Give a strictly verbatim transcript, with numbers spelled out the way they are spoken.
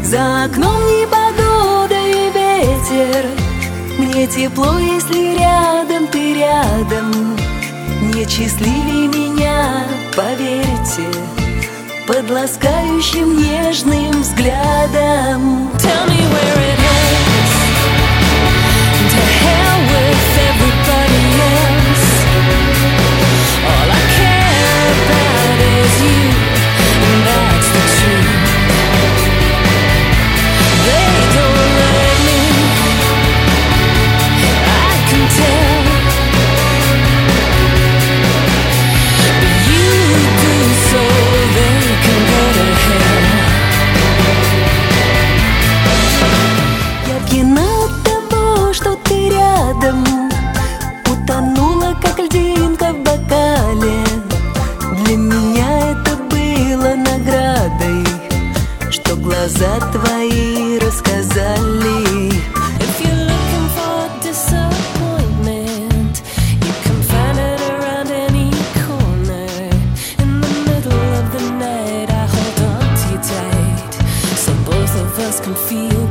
За окном непогода и ветер. Мне тепло, если рядом ты рядом. Нет счастливее меня, поверьте, под ласкающим нежным взглядом. Tell me where it hurts. To hell with everybody else. All I care about is you, and that's the truth. They don't let me, I can tell. But you do so they can go to hell. Я пьяна от того, что ты рядом. Утонула, как льдинка в бокале. Для меня это было наградой, что глаза твои рассказали. If you're looking for disappointment, you can find it around any corner. In the middle of the night, I hold on to you tight, so both of us can feel